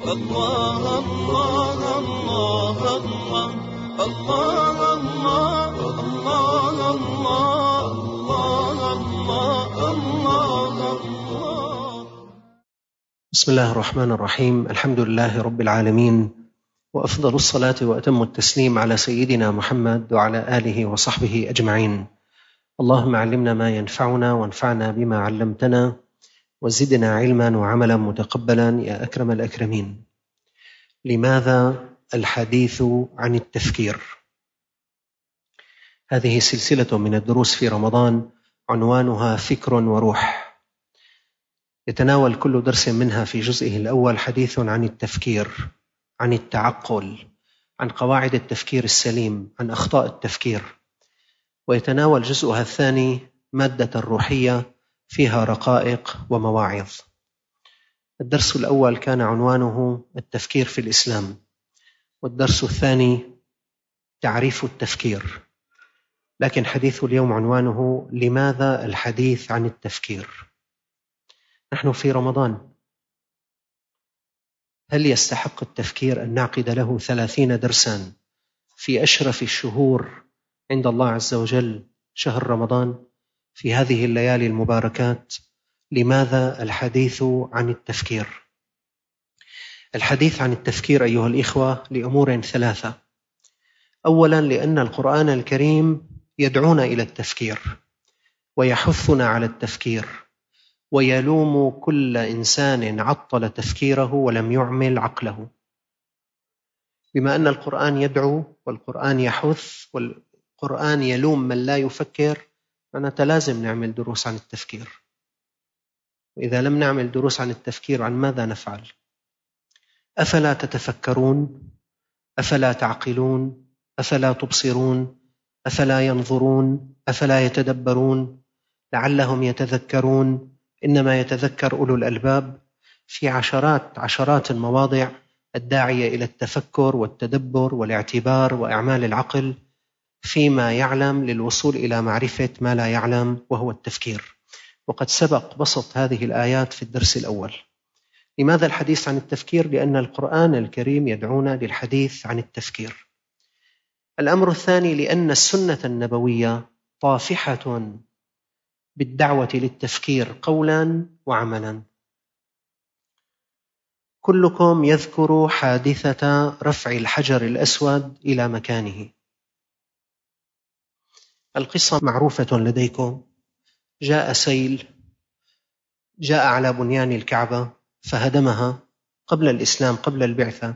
الله الله الله الله الله الله الله الله الله الله. بسم الله الرحمن الرحيم. الحمد لله رب العالمين، وأفضل الصلاة وأتم التسليم على سيدنا محمد وعلى آله وصحبه أجمعين. اللهم علمنا ما ينفعنا وانفعنا بما علمتنا وزدنا علما وعملا متقبلا يا أكرم الأكرمين. لماذا الحديث عن التفكير؟ هذه سلسلة من الدروس في رمضان عنوانها فكر وروح. يتناول كل درس منها في جزئه الأول حديث عن التفكير، عن التعقل، عن قواعد التفكير السليم، عن أخطاء التفكير. ويتناول جزءها الثاني مادة روحية فيها رقائق ومواعظ. الدرس الأول كان عنوانه التفكير في الإسلام، والدرس الثاني تعريف التفكير. لكن حديث اليوم عنوانه لماذا الحديث عن التفكير؟ نحن في رمضان، هل يستحق التفكير أن نعقد له 30 درسا في أشرف الشهور عند الله عز وجل، شهر رمضان، في هذه الليالي المباركات؟ لماذا الحديث عن التفكير؟ الحديث عن التفكير أيها الإخوة لأمور ثلاثة. أولا، لأن القرآن الكريم يدعونا إلى التفكير ويحثنا على التفكير، ويلوم كل إنسان عطل تفكيره ولم يعمل عقله. بما أن القرآن يدعو والقرآن يحث والقرآن يلوم من لا يفكر، معناتها لازم نعمل دروس عن التفكير. وإذا لم نعمل دروس عن التفكير، عن ماذا نفعل؟ أفلا تتفكرون؟ أفلا تعقلون؟ أفلا تبصرون؟ أفلا ينظرون؟ أفلا يتدبرون لعلهم يتذكرون؟ إنما يتذكر أولو الألباب. في عشرات المواضع الداعية إلى التفكر والتدبر والاعتبار وإعمال العقل فيما يعلم للوصول إلى معرفة ما لا يعلم، وهو التفكير. وقد سبق بسط هذه الآيات في الدرس الأول. لماذا الحديث عن التفكير؟ لأن القرآن الكريم يدعونا للحديث عن التفكير. الأمر الثاني، لأن السنة النبوية طافحة بالدعوة للتفكير قولا وعملا. كلكم يذكر حادثة رفع الحجر الأسود إلى مكانه. القصة معروفة لديكم. جاء سيل، جاء على بنيان الكعبة فهدمها قبل الإسلام، قبل البعثة.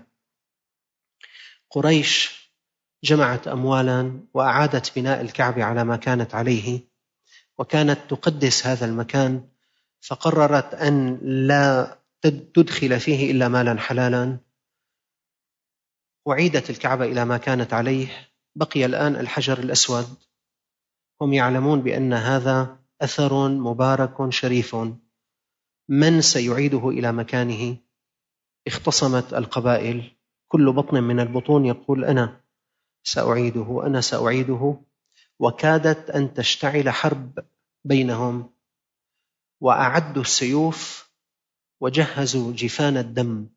قريش جمعت أموالا وأعادت بناء الكعبة على ما كانت عليه، وكانت تقدس هذا المكان، فقررت أن لا تدخل فيه إلا مالا حلالا، وعيدت الكعبة إلى ما كانت عليه. بقي الآن الحجر الأسود. هم يعلمون بأن هذا أثر مبارك شريف، من سيعيده إلى مكانه؟ اختصمت القبائل، كل بطن من البطون يقول أنا سأعيده، أنا سأعيده. وكادت أن تشتعل حرب بينهم، وأعدوا السيوف وجهزوا جفان الدم.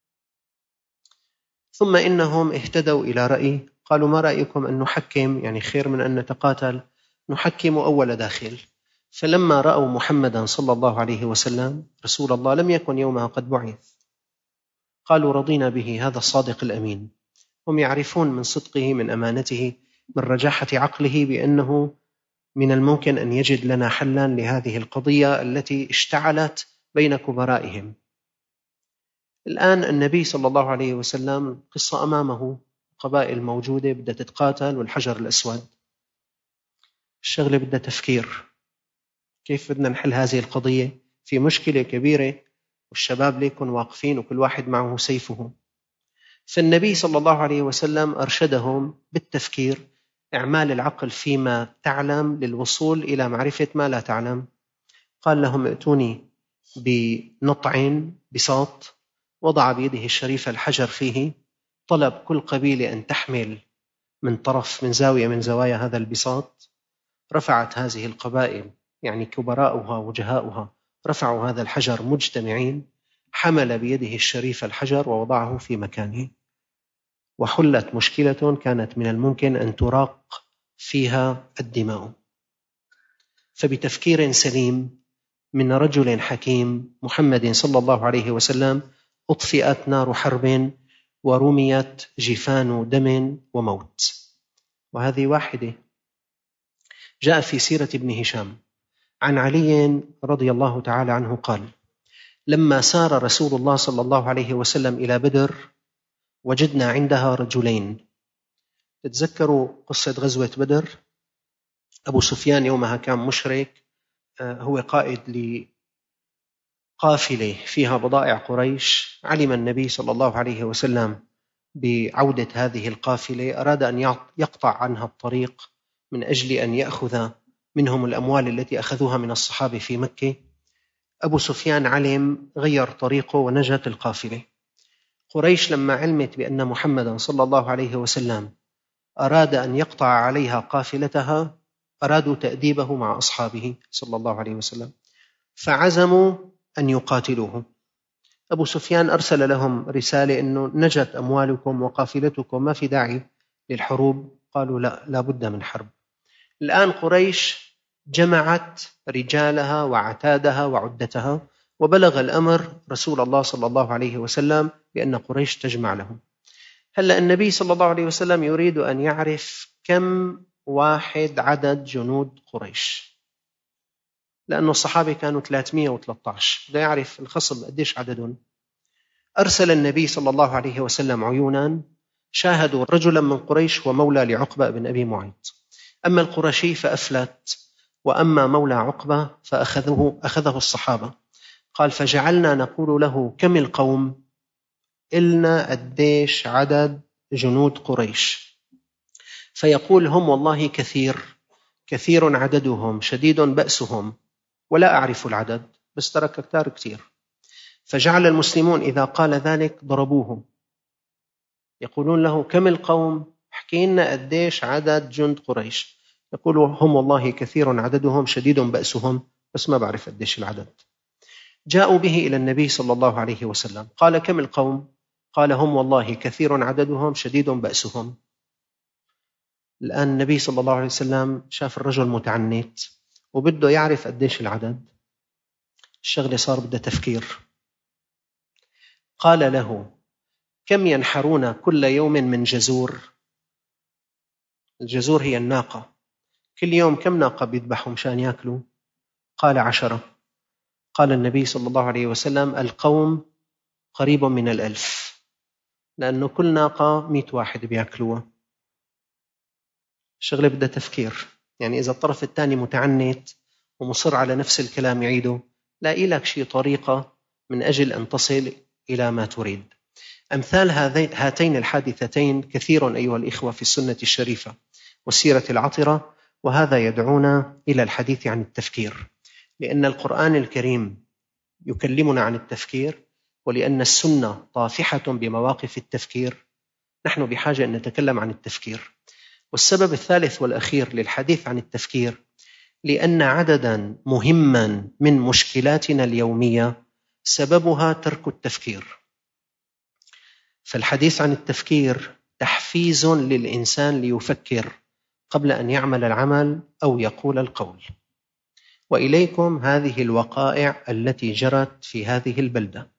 ثم إنهم اهتدوا إلى رأي، قالوا ما رأيكم أن نحكم، يعني خير من أن نتقاتل، نحكم أول داخل. فلما رأوا محمدا صلى الله عليه وسلم رسول الله، لم يكن يومها قد بعث، قالوا رضينا به، هذا الصادق الأمين. هم يعرفون من صدقه، من أمانته، من رجاحة عقله، بأنه من الممكن أن يجد لنا حلا لهذه القضية التي اشتعلت بين كبرائهم. الآن النبي صلى الله عليه وسلم قصة أمامه، قبائل موجودة بدها تتقاتل والحجر الأسود. الشغلة بدها تفكير، كيف بدنا نحل هذه القضية؟ في مشكلة كبيرة والشباب ليكن واقفين وكل واحد معه سيفه. فالنبي صلى الله عليه وسلم أرشدهم بالتفكير، إعمال العقل فيما تعلم للوصول إلى معرفة ما لا تعلم. قال لهم ائتوني بنطع بساط، وضع بيده الشريفة الحجر فيه، طلب كل قبيلة أن تحمل من طرف، من زاوية من زوايا هذا البساط. رفعت هذه القبائل، يعني كبراؤها وجهاؤها، رفعوا هذا الحجر مجتمعين حمل بيده الشريف الحجر ووضعه في مكانه، وحلت مشكلة كانت من الممكن أن تراق فيها الدماء. فبتفكير سليم من رجل حكيم محمد صلى الله عليه وسلم أطفئت نار حرب ورميت جفان دم وموت. وهذه واحدة. جاء في سيرة ابن هشام عن علي رضي الله تعالى عنه قال: لما سار رسول الله صلى الله عليه وسلم إلى بدر وجدنا عندها رجلين. تتذكروا قصة غزوة بدر؟ أبو سفيان يومها كان مشرك، هو قائد لقافلة فيها بضائع قريش. علم النبي صلى الله عليه وسلم بعودة هذه القافلة، أراد أن يقطع عنها الطريق من أجل أن يأخذ منهم الأموال التي أخذوها من الصحابة في مكة. أبو سفيان علم، غير طريقه ونجت القافلة. قريش لما علمت بأن محمدا صلى الله عليه وسلم أراد أن يقطع عليها قافلتها، أرادوا تأديبه مع أصحابه صلى الله عليه وسلم، فعزموا أن يقاتلوه. أبو سفيان أرسل لهم رسالة أنه نجت أموالكم وقافلتكم، ما في داعي للحروب. قالوا لا بد من حرب. الآن قريش جمعت رجالها وعتادها وعدتها، وبلغ الأمر رسول الله صلى الله عليه وسلم بأن قريش تجمع لهم. هلأ النبي صلى الله عليه وسلم يريد أن يعرف كم واحد عدد جنود قريش، لأن الصحابة كانوا 313، بده يعرف الخصم قديش عددهم. أرسل النبي صلى الله عليه وسلم عيونا شاهدوا رجلا من قريش ومولى لعقبة بن أبي معيط. أما القرشي فأفلت، وأما مولى عقبة فأخذه الصحابة. قال: فجعلنا نقول له: كم القوم؟ إلنا قديش عدد جنود قريش؟ فيقول: هم والله كثير عددهم شديد بأسهم، ولا أعرف العدد، بس ترك كتير. فجعل المسلمون إذا قال ذلك ضربوه، يقولون له: كم القوم؟ احكي لنا قديش عدد جند قريش. يقول: هم والله كثير عددهم شديد بأسهم، بس ما بعرف قديش العدد. جاءوا به إلى النبي صلى الله عليه وسلم، قال: كم القوم؟ قال: هم والله كثير عددهم شديد بأسهم. الآن النبي صلى الله عليه وسلم شاف الرجل متعنت وبده يعرف قديش العدد. الشغلة صار بدها تفكير. قال له: كم ينحرون كل يوم من جزور؟ الجزور هي الناقة. كل يوم كم ناقة بيذبحوا مشان يأكلوا؟ قال: 10. قال النبي صلى الله عليه وسلم: القوم قريب من 1000، لأنه كل ناقة 100 واحد بيأكلوها. الشغلة بدها تفكير. يعني إذا الطرف الثاني متعنت ومصر على نفس الكلام يعيده، لاقي لك شيء طريقة من أجل أن تصل إلى ما تريد. أمثال هاتين الحادثتين كثير أيها الإخوة في السنة الشريفة والسيرة العطرة، وهذا يدعونا إلى الحديث عن التفكير، لأن القرآن الكريم يكلمنا عن التفكير، ولأن السنة طافحة بمواقف التفكير. نحن بحاجة أن نتكلم عن التفكير. والسبب الثالث والأخير للحديث عن التفكير، لأن عددا مهما من مشكلاتنا اليومية سببها ترك التفكير. فالحديث عن التفكير تحفيز للإنسان ليفكر قبل أن يعمل العمل أو يقول القول. وإليكم هذه الوقائع التي جرت في هذه البلدة.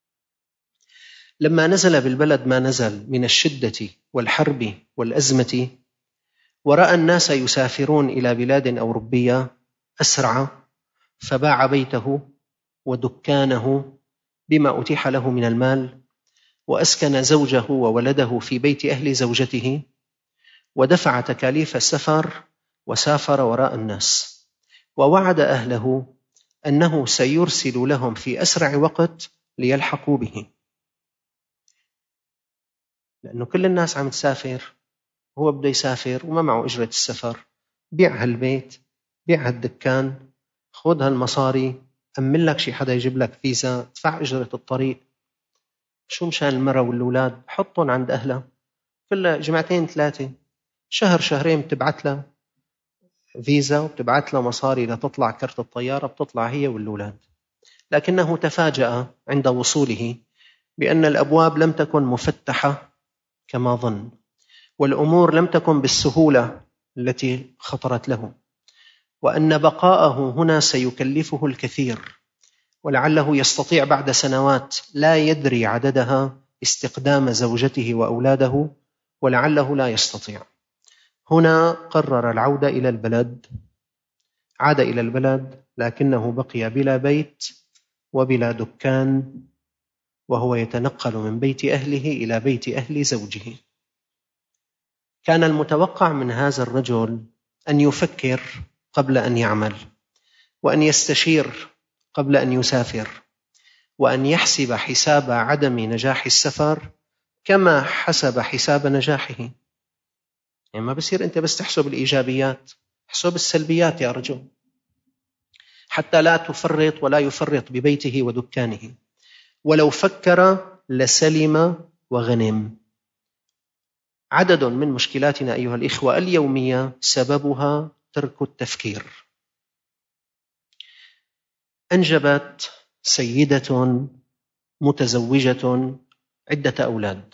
لما نزل بالبلد ما نزل من الشدة والحرب والأزمة، ورأى الناس يسافرون إلى بلاد أوروبية، أسرع فباع بيته ودكانه بما أتيح له من المال، وأسكن زوجه وولده في بيت أهل زوجته، ودفع تكاليف السفر وسافر وراء الناس، ووعد أهله أنه سيرسل لهم في أسرع وقت ليلحقوا به، لأنه كل الناس عم تسافر، هو بده يسافر وما معه أجرة السفر. بيع هالبيت، بيع هالدكان، خذ هالمصاري، أمن لك شي حدا يجيب لك فيزا، ادفع أجرة الطريق. شو مشان المرأة والأولاد؟ حطهم عند أهلها كل جمعتين 3، شهر شهرين بتبعت له فيزا وبتبعت له مصاري لتطلع كرت الطيارة، بتطلع هي والأولاد. لكنه تفاجأ عند وصوله بأن الأبواب لم تكن مفتحة كما ظن، والأمور لم تكن بالسهولة التي خطرت له، وأن بقاءه هنا سيكلفه الكثير، ولعله يستطيع بعد سنوات لا يدري عددها استقدام زوجته وأولاده، ولعله لا يستطيع. هنا قرر العودة إلى البلد، عاد إلى البلد لكنه بقي بلا بيت وبلا دكان، وهو يتنقل من بيت أهله إلى بيت أهل زوجه. كان المتوقع من هذا الرجل أن يفكر قبل أن يعمل، وأن يستشير قبل أن يسافر، وأن يحسب حساب عدم نجاح السفر كما حسب حساب نجاحه. يعني ما بصير أنت بس تحسب الإيجابيات، احسب السلبيات يا رجل، حتى لا تفرط ولا يفرط ببيته ودكانه. ولو فكر لسلم وغنم. عدد من مشكلاتنا أيها الإخوة اليومية سببها ترك التفكير. أنجبت سيدة متزوجة عدة أولاد،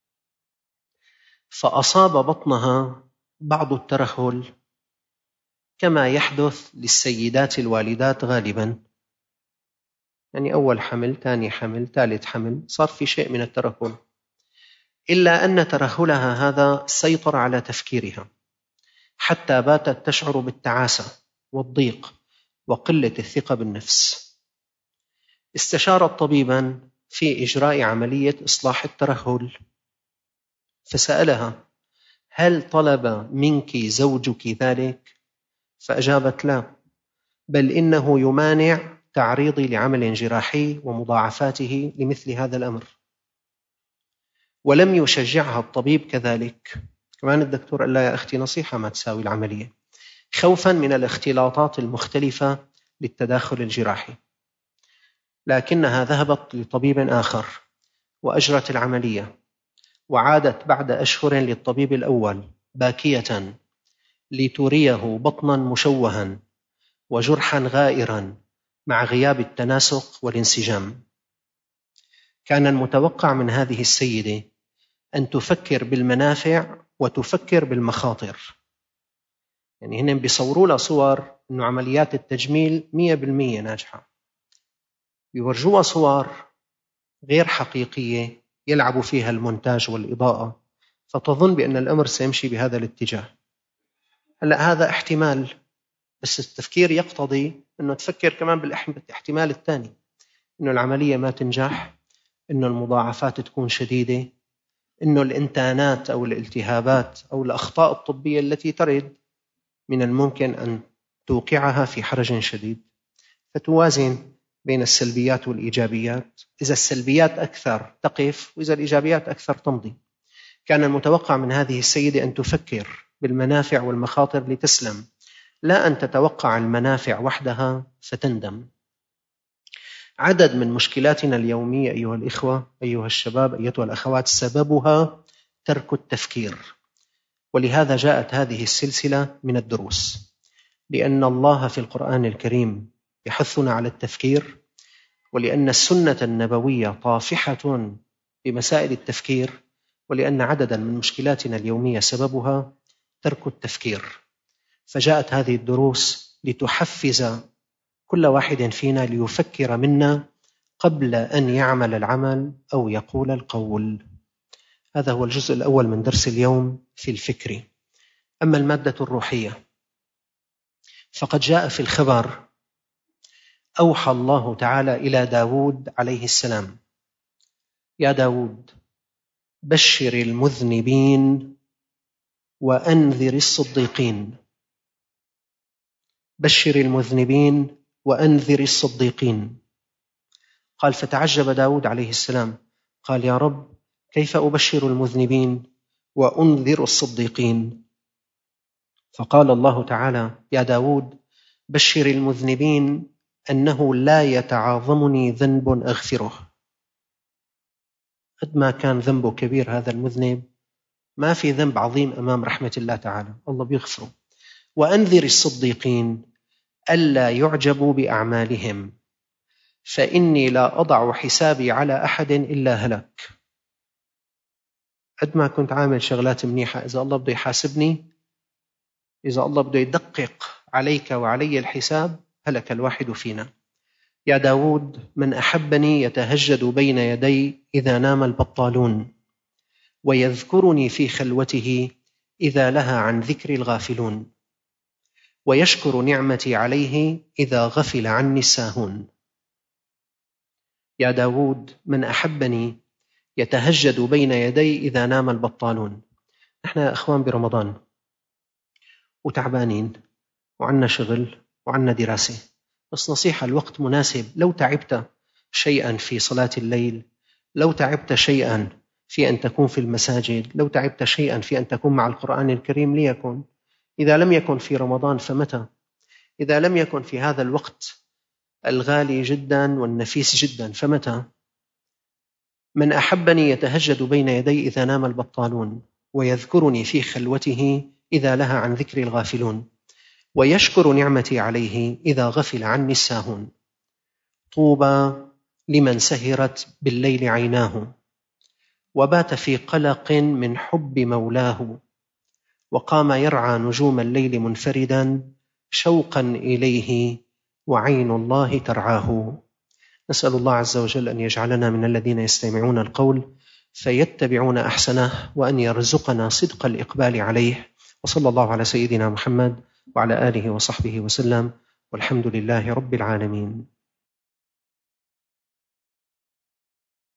فأصاب بطنها بعض الترهل كما يحدث للسيدات الوالدات غالبا، يعني أول حمل، ثاني حمل، ثالث حمل، صار في شيء من الترهل، إلا أن ترهلها هذا سيطر على تفكيرها حتى باتت تشعر بالتعاسة والضيق وقلة الثقة بالنفس. استشارت طبيبا في إجراء عملية إصلاح الترهل، فسألها: هل طلب منك زوجك ذلك؟ فأجابت: لا، بل إنه يمانع تعريضي لعمل جراحي ومضاعفاته لمثل هذا الأمر. ولم يشجعها الطبيب كذلك. كمان الدكتور قال لها: يا أختي نصيحة ما تساوي العملية، خوفا من الاختلاطات المختلفة للتداخل الجراحي. لكنها ذهبت لطبيب آخر وأجرت العملية، وعادت بعد أشهر للطبيب الأول باكية لتريه بطنا مشوها وجرحا غائرا مع غياب التناسق والانسجام. كان المتوقع من هذه السيدة أن تفكر بالمنافع وتفكر بالمخاطر. يعني هن بيصوروا لها صور أنه عمليات التجميل 100% ناجحة، يورجوها صور غير حقيقية يلعب فيها المونتاج والإضاءة، فتظن بأن الأمر سيمشي بهذا الاتجاه. هلأ هذا احتمال، بس التفكير يقتضي أنه تفكر كمان بالاحتمال الثاني، أنه العملية ما تنجح، أنه المضاعفات تكون شديدة، أنه الإنتانات أو الالتهابات أو الأخطاء الطبية التي ترد من الممكن أن توقعها في حرج شديد. فتوازن بين السلبيات والإيجابيات، إذا السلبيات أكثر تقف، وإذا الإيجابيات أكثر تمضي. كان المتوقع من هذه السيدة أن تفكر بالمنافع والمخاطر لتسلم، لا أن تتوقع المنافع وحدها فتندم. عدد من مشكلاتنا اليومية أيها الإخوة، أيها الشباب، أيتها الأخوات، سببها ترك التفكير. ولهذا جاءت هذه السلسلة من الدروس، لأن الله في القرآن الكريم يحثنا على التفكير، ولأن السنة النبوية طافحة بمسائل التفكير، ولأن عددا من مشكلاتنا اليومية سببها ترك التفكير. فجاءت هذه الدروس لتحفز كل واحد فينا ليفكر منا قبل أن يعمل العمل أو يقول القول. هذا هو الجزء الأول من درس اليوم في الفكر. أما المادة الروحية فقد جاء في الخبر: أوحى الله تعالى إلى داود عليه السلام: يا داود، بشر المذنبين وأنذر الصديقين. بشر المذنبين وأنذر الصديقين. قال: فتعجب داود عليه السلام، قال: يا رب، كيف أبشر المذنبين وأنذر الصديقين؟ فقال الله تعالى: يا داود، بشر المذنبين أنه لا يتعاظمني ذنب أغفره. قد ما كان ذنبه كبير هذا المذنب، ما في ذنب عظيم أمام رحمة الله تعالى، الله بيغفره. وأنذر الصديقين ألا يعجبوا بأعمالهم، فإني لا أضع حسابي على أحد إلا هلك. قد ما كنت عامل شغلات منيحة، إذا الله بده يحاسبني، إذا الله بده يدقق عليك وعلي الحساب، هلك الواحد فينا. يا داود من أحبني يتهجد بين يدي إذا نام البطالون، ويذكرني في خلوته إذا لهى عن ذكر الغافلون، ويشكر نعمتي عليه إذا غفل عني الساهون. يا داود من أحبني يتهجد بين يدي إذا نام البطالون. نحن يا أخوان برمضان وتعبانين وعنا شغل وعنا دراسة، بس نصيحة، الوقت مناسب. لو تعبت شيئا في صلاة الليل، لو تعبت شيئا في أن تكون في المساجد، لو تعبت شيئا في أن تكون مع القرآن الكريم، ليكن. إذا لم يكن في رمضان فمتى؟ إذا لم يكن في هذا الوقت الغالي جدا والنفيس جدا فمتى؟ من أحبني يتهجد بين يدي إذا نام البطالون، ويذكرني في خلوته إذا لهى عن ذكر الغافلون، ويشكر نعمتي عليه إذا غفل عني الساهون. طوبى لمن سهرت بالليل عيناه، وبات في قلق من حب مولاه، وقام يرعى نجوم الليل منفردا شوقا إليه، وعين الله ترعاه. نسأل الله عز وجل أن يجعلنا من الذين يستمعون القول فيتبعون أحسنه، وأن يرزقنا صدق الإقبال عليه. وصلى الله على سيدنا محمد وعلى آله وصحبه وسلم، والحمد لله رب العالمين.